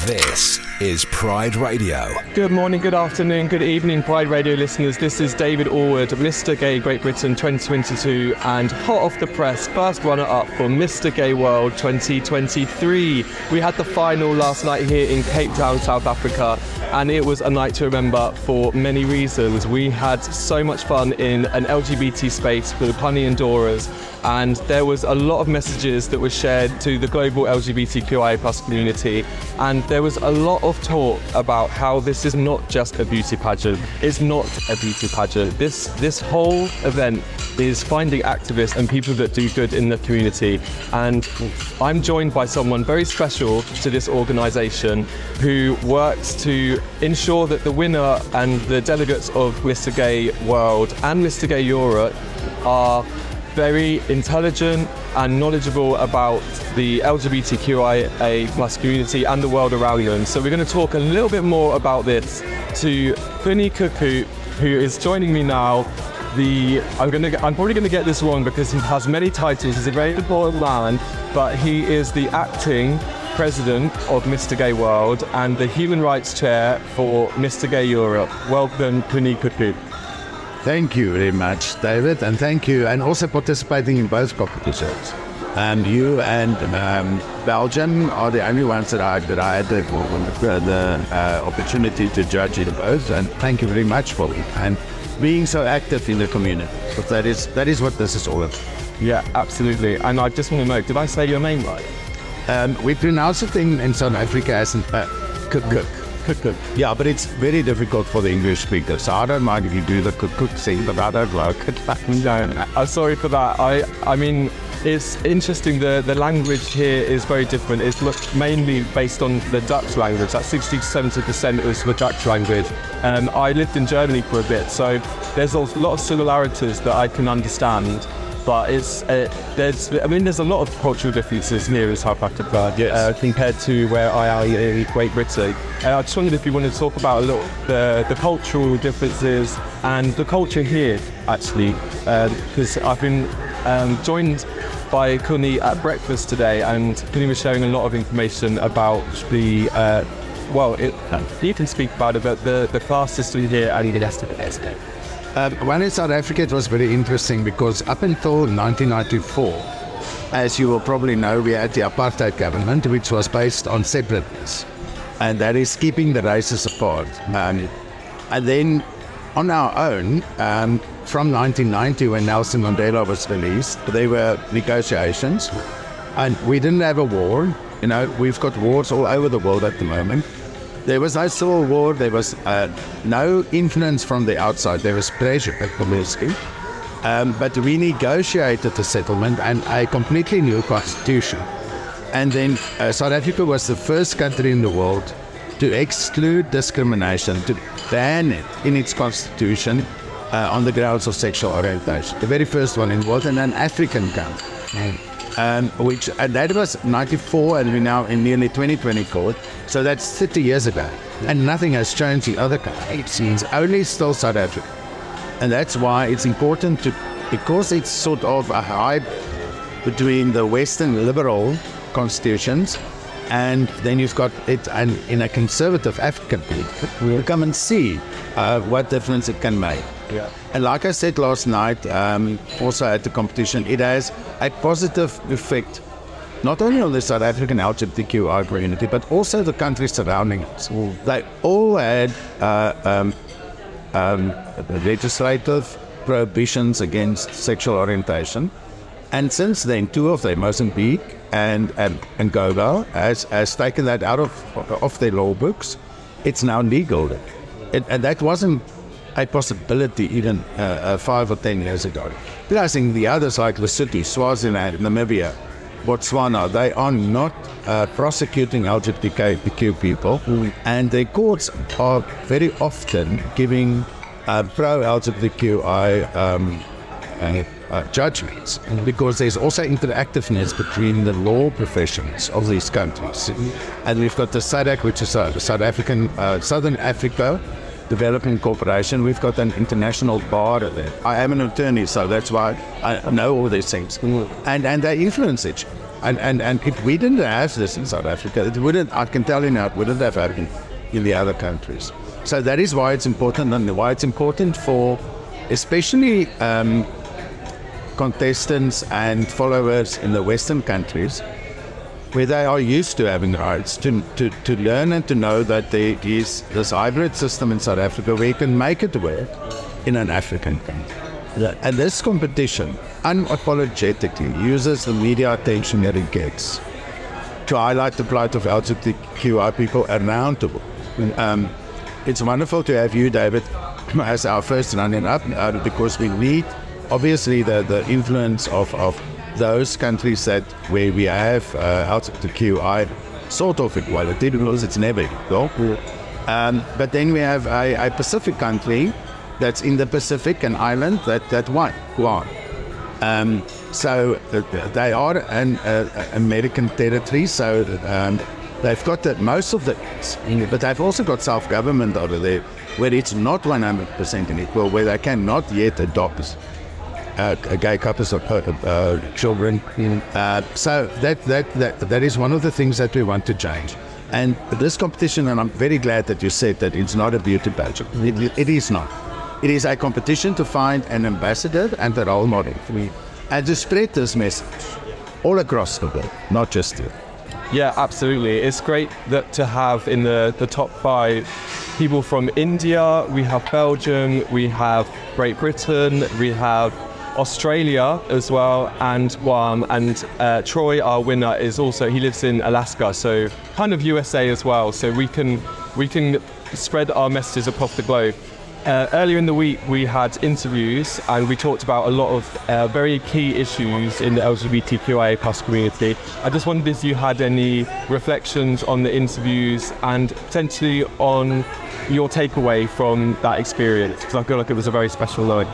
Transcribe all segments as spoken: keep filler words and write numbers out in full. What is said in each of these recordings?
This is Pride Radio. Good morning, good afternoon, good evening, Pride Radio listeners. This is David Allwood, Mister Gay Great Britain twenty twenty-two, and hot off the press, first runner-up for Mister Gay World twenty twenty-three. We had the final last night here in Cape Town, South Africa, and it was a night to remember for many reasons. We had so much fun in an L G B T space with Honey and Dora's, and there was a lot of messages that were shared to the global L G B T Q I A plus community, and there was a lot of talk about how this is not just a beauty pageant. It's not a beauty pageant. This this whole event is finding activists and people that do good in the community, and I'm joined by someone very special to this organisation who works to ensure that the winner and the delegates of Mister Gay World and Mister Gay Europe are very intelligent and knowledgeable about the L G B T Q I A plus community and the world around them. So we're going to talk a little bit more about this to Puni Kuku, who is joining me now. The I'm going to I'm probably going to get this wrong because he has many titles. He's a very important man, but he is the acting president of Mister Gay World and the human rights chair for Mister Gay Europe. Welcome, Puni Kuku. Thank you very much, David, and thank you, and also participating in both competitions. And you and um, Belgium are the only ones that I that I had the, the uh, opportunity to judge in both, and thank you very much for it and being so active in the community. But that is that is what this is all about. Yeah, absolutely. And I just want to know, did I say your name right? Um, we pronounce it in, in South Africa as uh, Kukuk. Yeah, but it's very difficult for the English speakers. So I don't mind if you do the cook thing, but I don't like it. No, I'm sorry for that. I, I mean, it's interesting. The the language here is very different. It's mainly based on the Dutch language. That's sixty to seventy percent is the Dutch language. Um, I lived in Germany for a bit, so there's a lot of similarities that I can understand. But it's uh, there's I mean there's a lot of cultural differences here in South Africa, yes. uh, compared to where I am in Great Britain. Uh, I just wondered if you wanted to talk about a little the the cultural differences and the culture here actually, because uh, I've been um, joined by Kuni at breakfast today, and Kuni was sharing a lot of information about the. Uh, well, it, you can speak about it, but the the class system here and the rest of it. Um, when in South Africa, it was very interesting because up until nineteen ninety-four, as you will probably know, we had the apartheid government, which was based on separateness, and that is keeping the races apart. Um, and then on our own, um, from nineteen ninety, when Nelson Mandela was released, there were negotiations, and we didn't have a war. You know, we've got wars all over the world at the moment. There was no civil war, there was uh, no influence from the outside, there was pressure, obviously. Um, but we negotiated the settlement and a completely new constitution. And then uh, South Africa was the first country in the world to exclude discrimination, to ban it in its constitution uh, on the grounds of sexual orientation. The very first one in the world, and an African country. Mm. Um, which and that was ninety-four, and we're now in nearly twenty twenty-four, so that's thirty years ago, and nothing has changed in other countries. It's only still South Africa, and that's why it's important to, because it's sort of a hype between the Western liberal constitutions, and then you've got it and in a conservative African people, you come and see uh, what difference it can make. Yeah. And like I said last night, um, also at the competition, it has a positive effect, not only on the South African L G B T Q I community, but also the countries surrounding us. Mm. They all had uh, um, um, legislative prohibitions against sexual orientation. And since then, two of them, Mozambique and, and Angola, has, has taken that out of, of their law books. It's now legal. It, and that wasn't a possibility even uh, uh, five or ten years ago. But I think the others like Lesotho, Swaziland, Namibia, Botswana, they are not uh, prosecuting L G B T Q people, mm. and their courts are very often giving uh, pro-L G B T Q I um, uh, uh, judgments, mm. because there's also interactiveness between the law professions of these countries. Mm. And we've got the S A D C, which is a South African, uh, Southern Africa Development Corporation. We've got an international bar there. I am an attorney, so that's why I know all these things. Mm. And and they influence it. And, and, and if we didn't have this in South Africa, it wouldn't, I can tell you now, it wouldn't have happened in the other countries. So that is why it's important, and why it's important for especially um, contestants and followers in the Western countries, where they are used to having rights, to, to, to learn and to know that there is this hybrid system in South Africa where you can make it work in an African country. And this competition unapologetically uses the media attention that it gets to highlight the plight of L G B T Q I people around the world. Um, it's wonderful to have you, David, as our first runner-up, uh, because we need, obviously, the, the influence of, of those countries that where we have uh, L G B T Q I sort of equality, because it's never equal. Um, but then we have a, a Pacific country that's in the Pacific, an island that, that won, Guam. Um, so uh, they are an uh, American territory, so um, they've got the, most of the, but they've also got self-government over there, where it's not one hundred percent equal, where they cannot yet adopt uh, gay couples of uh, uh, children. Uh, so that, that, that, that is one of the things that we want to change. And this competition, and I'm very glad that you said that it's not a beauty pageant. It, it is not. It is a competition to find an ambassador and a role model, and to spread this message all across the world, not just here. Yeah, absolutely. It's great that to have in the, the top five people from India, we have Belgium, we have Great Britain, we have Australia as well, and Guam, and uh, Troy, our winner, is also, he lives in Alaska, so kind of U S A as well, so we can we can spread our messages across the globe. Uh, earlier in the week, we had interviews and we talked about a lot of uh, very key issues in the L G B T Q I A plus community. I just wondered if you had any reflections on the interviews and potentially on your takeaway from that experience, because I feel like it was a very special night.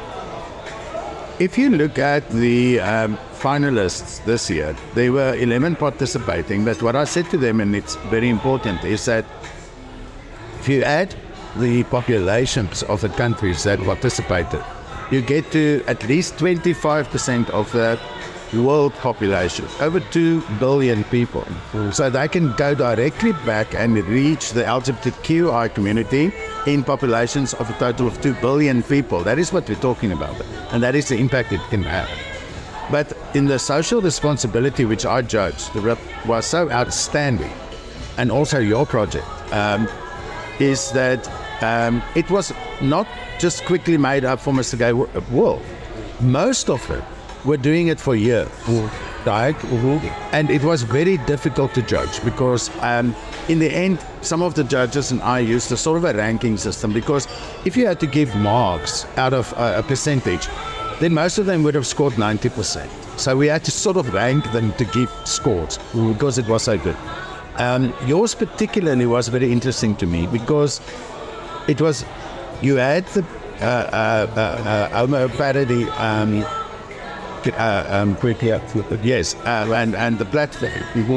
If you look at the um, finalists this year, there were eleven participating, but what I said to them, and it's very important, is that if you add the populations of the countries that participated, you get to at least twenty-five percent of the world population, over two billion people. So they can go directly back and reach the L G B T Q I community in populations of a total of two billion people. That is what we're talking about, and that is the impact it can have. But in the social responsibility, which I judged was so outstanding, and also your project, um, is that um, it was not just quickly made up for Mister Gay World. Most of them were doing it for years, right? Mm-hmm. And it was very difficult to judge because um, in the end, some of the judges and I used a sort of a ranking system, because if you had to give marks out of uh, a percentage, then most of them would have scored ninety percent. So we had to sort of rank them to give scores because it was so good. Um, yours particularly was very interesting to me because it was, you had the uh, uh, uh, uh, homo parody, um, uh, um, yes, uh, and, and the platform.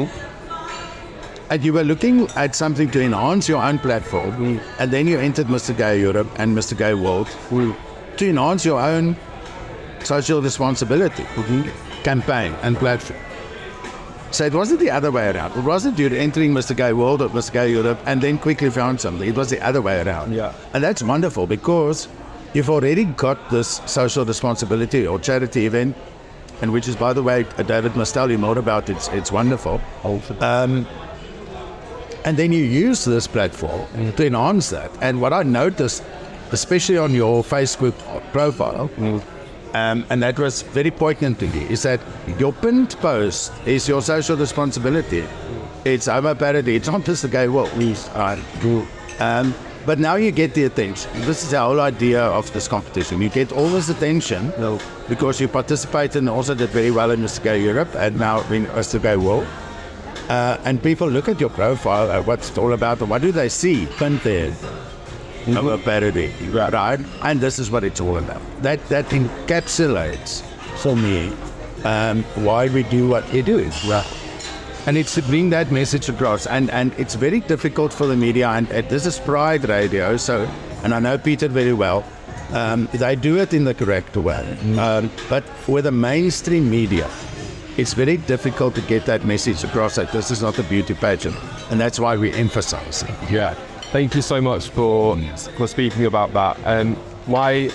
Mm-hmm. And you were looking at something to enhance your own platform, mm-hmm. and then you entered Mister Gay Europe and Mister Gay World mm-hmm. to enhance your own social responsibility mm-hmm. campaign and platform. So it wasn't the other way around. It wasn't you entering Mister Gay World or Mister Gay Europe and then quickly found something. It was the other way around. Yeah. And that's wonderful because you've already got this social responsibility or charity event, and which is, by the way, David must tell you more about it. It's, it's wonderful. Um, and then you use this platform mm. to enhance that. And what I noticed, especially on your Facebook profile, mm. Um, and that was very poignant to me, is that your pinned post is your social responsibility. It's homo parody, it's not just the gay world. Right. Um, but now you get the attention. This is the whole idea of this competition. You get all this attention no. because you participated and also did very well in Mister Gay Europe and now in Mister Gay World. Uh, and people look at your profile, uh, what's it all about, and what do they see pinned there? Mm-hmm. Of a parody, right. right? And this is what it's all about. That that encapsulates for me um, why we do what we do. Right. And it's to bring that message across. And, and it's very difficult for the media. And, and this is Pride Radio, so and I know Peter very well. Um, they do it in the correct way. Mm-hmm. Um, but with the mainstream media, it's very difficult to get that message across that this is not a beauty pageant. And that's why we emphasize it. Yeah. Thank you so much for for speaking about that. And um, my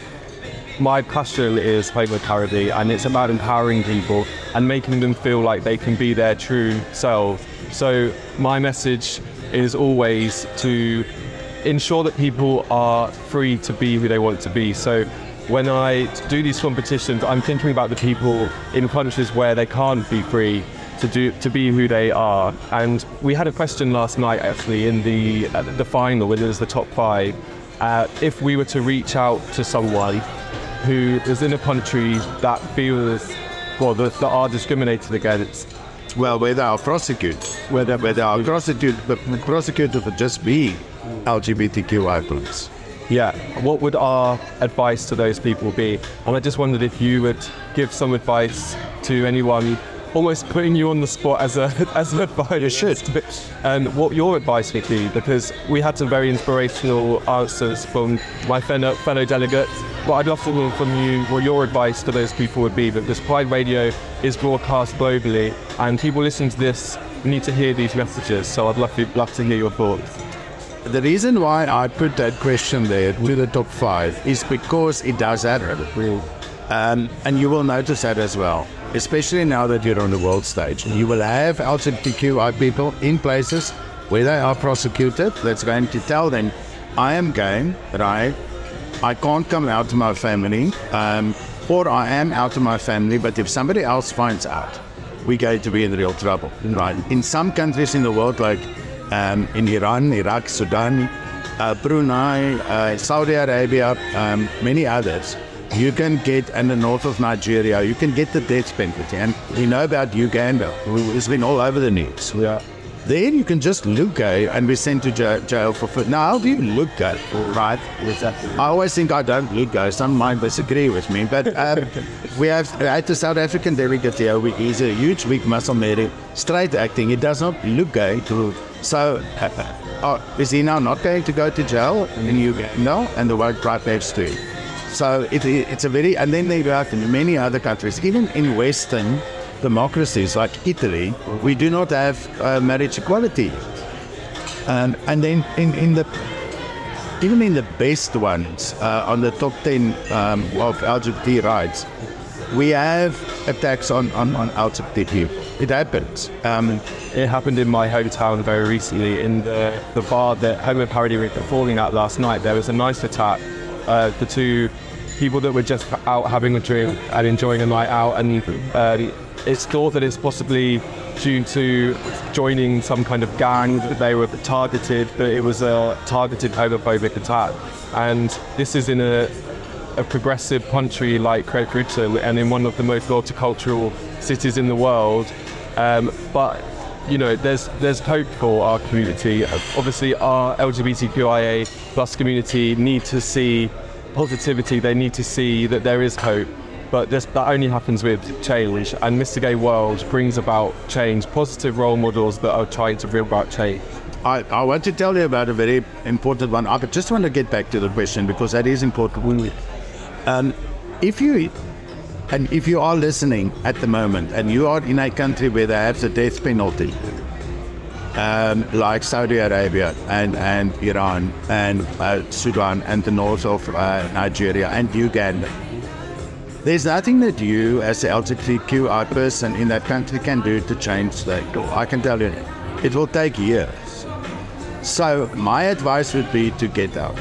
my passion is Homo Parody, and it's about empowering people and making them feel like they can be their true selves. So my message is always to ensure that people are free to be who they want to be. So when I do these competitions, I'm thinking about the people in countries where they can't be free to do to be who they are. And we had a question last night, actually, in the uh, the final, when it was the top five. Uh, if we were to reach out to someone who is in a country that feels, well, that, that are discriminated against. Well, where they are prosecuted, whether where they are prosecuted, but prosecuted for just being L G B T Q I plus. Yeah, what would our advice to those people be? And I just wondered if you would give some advice to anyone, almost putting you on the spot as a as an advice. You should. And what your advice would be, because we had some very inspirational answers from my fellow, fellow delegates. But I'd love to hear from you what your advice to those people would be, because Pride Radio is broadcast globally and people listening to this need to hear these messages. So I'd love to, love to hear your thoughts. The reason why I put that question there to the top five is because it does happen. Um, and you will notice that as well, especially now that you're on the world stage. You will have L G B T Q I people in places where they are prosecuted that's going to tell them, I am gay, right? I can't come out to my family, um, or I am out to my family, but if somebody else finds out, we're going to be in real trouble, right? In some countries in the world, like um, in Iran, Iraq, Sudan, uh, Brunei, uh, Saudi Arabia, um, many others, you can get, in the north of Nigeria, you can get the death penalty. And we know about Uganda, it's been all over the news. Yeah. There you can just look gay and be sent to jail, jail for food. Now, how do you look gay, right? I always think I don't look gay. Some might disagree with me, but um, we have at the South African delegate here, we, he's a huge, big muscle man, straight acting. He does not look gay. So, uh, uh, is he now not going to go to jail in Uganda? No, and the white right next to him. So it, it's a very, and then they have in many other countries, even in Western democracies like Italy, we do not have uh, marriage equality. Um, and then in, in the even in the best ones, uh, on the top ten um, of L G B T rights, we have attacks on, on, on L G B T people. It happens. Um, it happened in my hometown very recently. In the, the bar that Homo Parody were performing at last night, there was a nice attack. Uh, the two people that were just out having a drink and enjoying a night out, and um, it's thought that it's possibly due to joining some kind of gang that they were targeted, but it was a targeted homophobic attack. And this is in a, a progressive country like Great Britain and in one of the most multicultural cities in the world. Um, but you know, there's there's hope for our community. Obviously, our L G B T Q I A plus community need to see positivity. They need to see that there is hope. But this, that only happens with change, and Mister Gay World brings about change, positive role models that are trying to bring about change. I, I want to tell you about a very important one. I just want to get back to the question because that is important. Um, if you and if you are listening at the moment and you are in a country where they have the death penalty, um, like Saudi Arabia and, and Iran and uh, Sudan and the north of uh, Nigeria and Uganda, there's nothing that you, as an L G B T Q I person in that country, can do to change that. I can tell you, it will take years. So my advice would be to get out.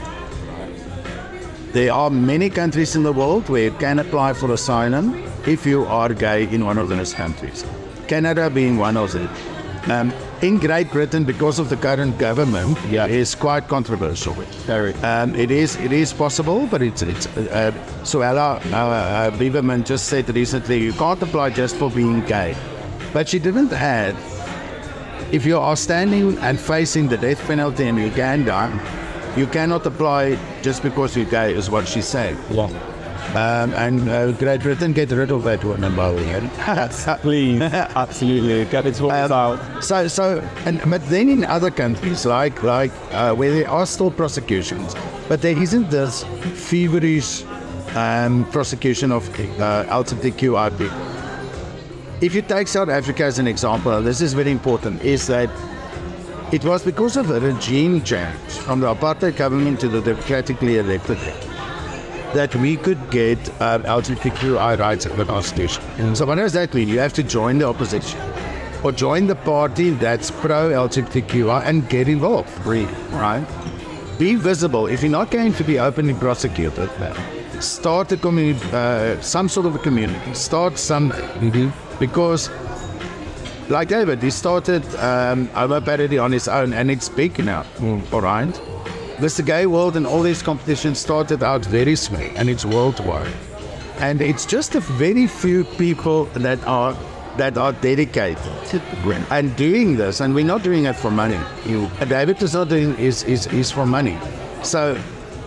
There are many countries in the world where you can apply for asylum if you are gay in one of those countries. Canada being one of them. Um, in Great Britain, because of the current government, yeah, it's quite controversial. Very. Um, it is it is possible, but it's it's. Uh, Suella uh, uh, Lieberman just said recently, you can't apply just for being gay, but she didn't add. If you are standing and facing the death penalty in Uganda, you cannot apply just because you're gay, is what she said. Yeah. Um, and uh, Great Britain, get rid of that one about it. Please, absolutely, get it sorted um, out. So, so, and but then in other countries, like like uh, where there are still prosecutions, but there isn't this feverish um, prosecution of uh, L G B T Q I people. if you take South Africa as an example, this is very important, is that it was because of a regime change from the apartheid government to the democratically elected that we could get uh, L G B T Q I rights in the Constitution. Mm. So what does that mean? You have to join the opposition or join the party that's pro-L G B T Q I and get involved, really, right? Be visible. If you're not going to be openly prosecuted, start a community, uh, some sort of a community, start something. Mm-hmm. Because, like David, he started um, Homo Parody on his own, and it's big now, mm. all right? Mister Gay World and all these competitions started out very small, and it's worldwide. And it's just a very few people that are that are dedicated and doing this, and we're not doing it for money. You, David is not doing is is is for money. So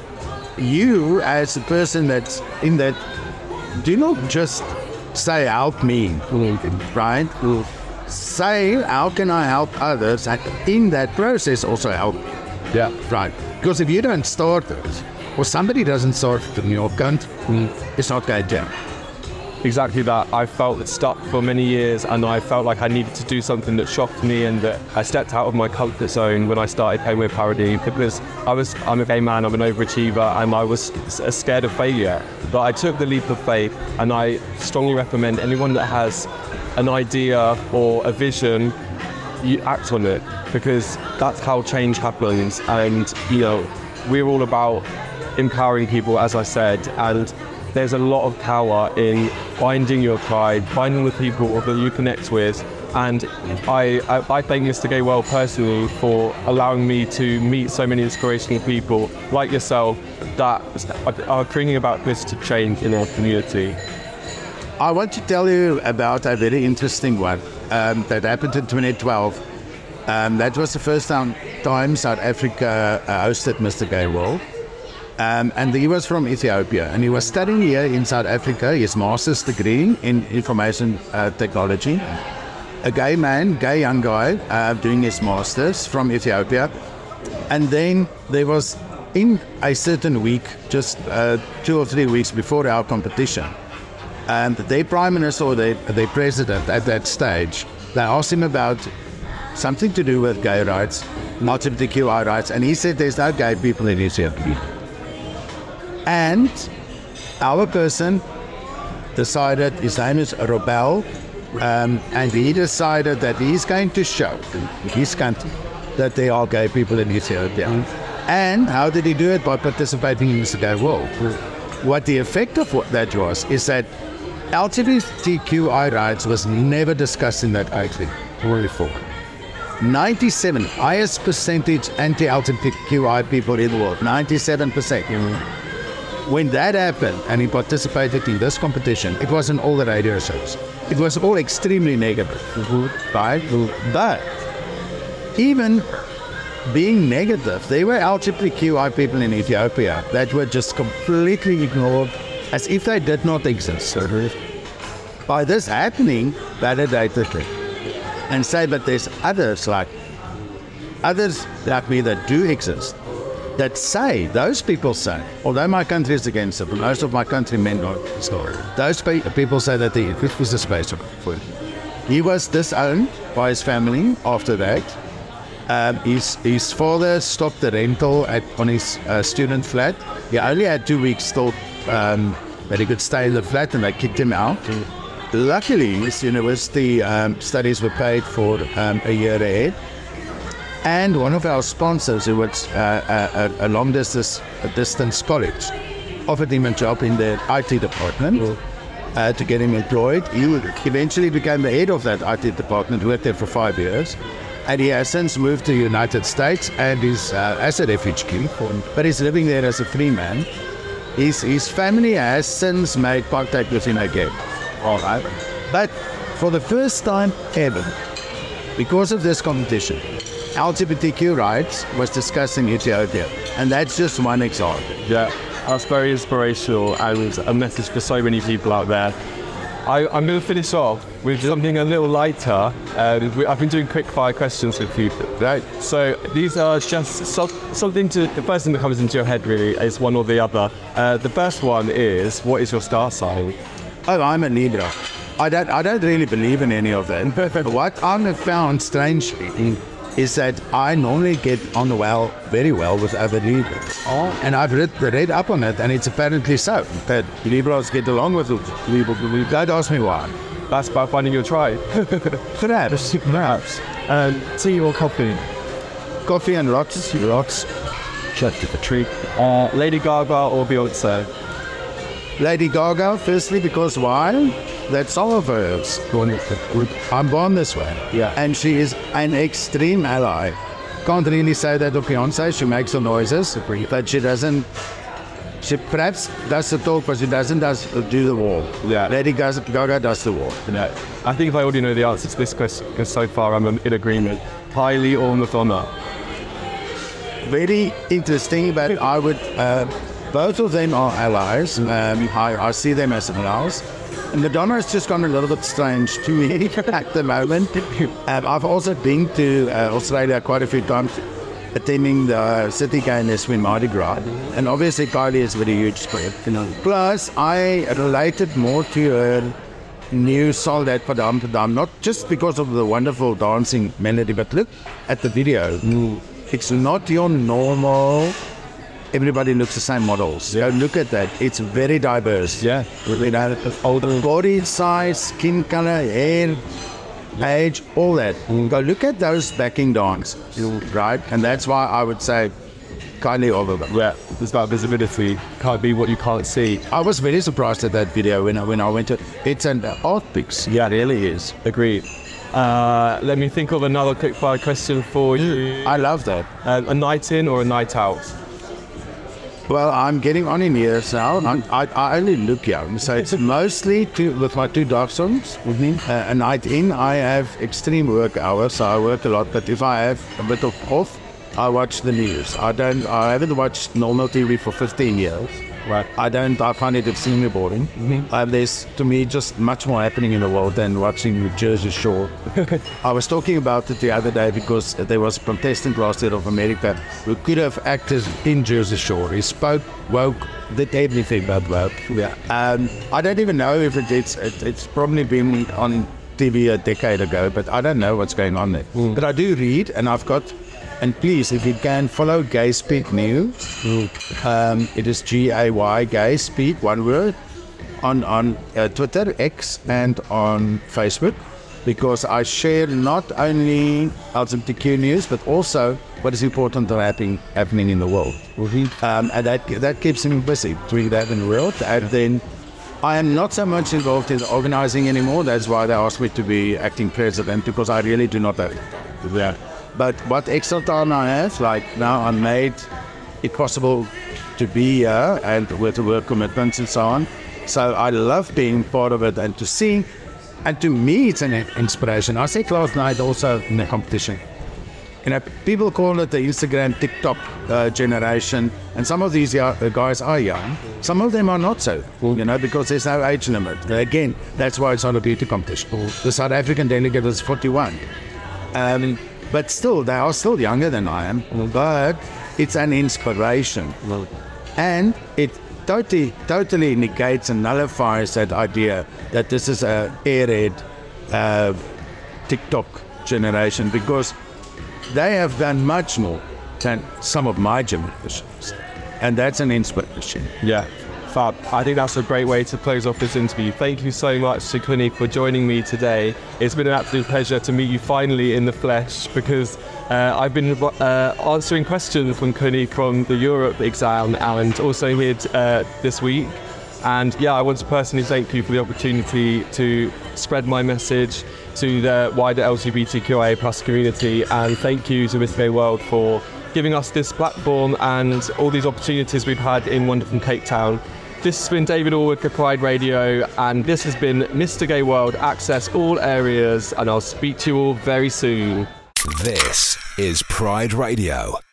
you, as a person that's in that, do not just say help me, mm. right? Mm. Say how can I help others, and in that process also help. Yeah, right. Because if you don't start it, or somebody doesn't start it in your country, mm. it's not going to. Exactly that. I felt stuck for many years, and I felt like I needed to do something that shocked me, and that I stepped out of my comfort zone when I started Homo Parody, because I was, I'm a gay man, I'm an overachiever, and I was scared of failure. But I took the leap of faith, and I strongly recommend anyone that has an idea or a vision, you act on it, because that's how change happens. And you know, we're all about empowering people, as I said, and there's a lot of power in finding your tribe, finding the people that you connect with. And I, I, I thank Mister Gay World personally for allowing me to meet so many inspirational people like yourself that are bringing about this to change in our community. I want to tell you about a very interesting one um, that happened in twenty twelve. Um, that was the first time, time South Africa uh, hosted Mister Gay World. Um, and he was from Ethiopia, and he was studying here in South Africa, his master's degree in information uh, technology. A gay man, gay young guy, uh, doing his master's from Ethiopia. And then there was, in a certain week, just uh, two or three weeks before our competition, and their prime minister or their, their president at that stage, they asked him about something to do with gay rights, L G B T Q I rights, and he said there's no gay people in Ethiopia. And our person decided, his name is Robel, um, and he decided that he's going to show his country that there are gay people in Ethiopia. And how did he do it? By participating in Mister Gay World. What the effect of what that was is that L G B T Q I rights was never discussed in that country before. ninety-seven, highest percentage anti-L G B T Q I people in the world, ninety-seven percent. Mm-hmm. When that happened and he participated in this competition, it wasn't all the radio shows. It was all extremely negative, mm-hmm. right? Mm-hmm. But even being negative, there were L G B T Q I people in Ethiopia that were just completely ignored as if they did not exist. Mm-hmm. By this happening, validated it. And say, but there's others like, others like me that do exist. That say, those people say, although my country is against it, but most of my countrymen are, those people say that the, this was a space for it. He was disowned by his family after that. Um, his, his father stopped the rental at, on his uh, student flat. He only had two weeks still um, that he could stay in the flat, and they kicked him out. Mm. Luckily, his university um, studies were paid for um, a year ahead. And one of our sponsors, who was uh, a, a long distance, a distance college, offered him a job in the I T department mm. uh, to get him employed. He eventually became the head of that I T department, worked there for five years. And he has since moved to the United States and is uh, as a refugee, but he's living there as a free man. His, his family has since made contact with him again. All right. But for the first time ever, because of this competition, L G B T Q rights was discussed in Ethiopia, and that's just one example. Yeah, that's very inspirational and a message for so many people out there. I, I'm going to finish off with something a little lighter. Uh, we, I've been doing quick fire questions with people, right? So these are just so, something to, the first thing that comes into your head really is one or the other. Uh, the first one is, what is your star sign? Oh, I'm a Libra. I don't, I don't really believe in any of that. What I have found strangely is that I normally get on well, very well with other Libras. Oh. And I've read, read up on it, and it's apparently so, that Libras get along with people. Don't ask me why. That's by finding your tribe. Perhaps, perhaps. Um, tea or coffee? Coffee and lots, lots. Shut to the tree. Uh, Lady Gaga or Beyonce? Lady Gaga, firstly, because why? That song of hers, I'm born this way. Yeah. And she is an extreme ally. Can't really say that of Beyonce. She makes some noises, but she doesn't. She perhaps does the talk, but she doesn't does, do the war. Yeah. Lady Gaga does the war. Yeah. I think I already know the answer to this question, because so far I'm in agreement. Kylie or Madonna? Very interesting, but I would. Uh, both of them are allies. Um, I, I see them as allies. And Madonna has just gone a little bit strange to me at the moment. Um, I've also been to uh, Australia quite a few times, attending the City Gayness with Mardi Gras. And obviously Kylie is a very huge spread. Plus, I related more to her new Soldat for Amsterdam, not just because of the wonderful dancing melody, but look at the video. Mm. It's not your normal... Everybody looks the same models. Yeah. Look at that. It's very diverse. Yeah. You know, older body size, skin color, hair, age, all that. Mm. Go look at those backing dancers, right? And that's why I would say Kylie over them. Yeah, it's about visibility. Can't be what you can't see. I was very surprised at that video when I, when I went to... It's an art piece. Yeah, it really is. Agreed. Uh, let me think of another quick fire question for you. I love that. Uh, a night in or a night out? Well, I'm getting on in years now. I'm, I, I only look young, so it's mostly to, with my two dachshunds. Mm-hmm. Uh, a night in, I have extreme work hours, so I work a lot. But if I have a bit of off, I watch the news. I don't. I haven't watched normal T V for fifteen years. Right. I don't. I find it extremely boring. Mm-hmm. Uh, there's, to me, just much more happening in the world than watching the Jersey Shore. I was talking about it the other day because there was a contestant last year of America who could have acted in Jersey Shore. He spoke, woke, did everything but woke. Yeah. Um, I don't even know if it, it's it, it's probably been on T V a decade ago, but I don't know what's going on there. Mm. But I do read, and I've got. And please, if you can, follow Gay Speak News. Mm. Um, it is G A Y, Gay Speak, one word, on, on uh, Twitter, X, and on Facebook. Because I share not only L G B T Q news, but also what is important happening, happening in the world. Mm-hmm. Um, and that that keeps me busy, doing that in the world. And then I am not so much involved in organizing anymore. That's why they asked me to be acting president, because I really do not have that. But what extra time I have, like now I'm made it possible to be here and with the work commitments and so on. So I love being part of it and to see, and to me it's an inspiration. I said last night also in the competition, you know, people call it the Instagram, TikTok uh, generation, and some of these young, uh, guys are young, some of them are not so, you know, because there's no age limit. Again, that's why it's not a beauty competition. The South African delegate is forty-one. Um, But still, they are still younger than I am. But it's an inspiration. And it totally, totally negates and nullifies that idea that this is a airhead uh, TikTok generation, because they have done much more than some of my generations. And that's an inspiration. Yeah. Fab. I think that's a great way to close off this interview. Thank you so much, Kunhi, for joining me today. It's been an absolute pleasure to meet you finally in the flesh, because uh, I've been uh, answering questions from Kunhi from the Europe exam and also here uh, this week. And yeah, I want to personally thank you for the opportunity to spread my message to the wider L G B T Q I A plus community. And thank you to Mister Gay World for giving us this platform and all these opportunities we've had in wonderful Cape Town. This has been David Allwood for Pride Radio, and this has been Mister Gay World. Access all areas, and I'll speak to you all very soon. This is Pride Radio.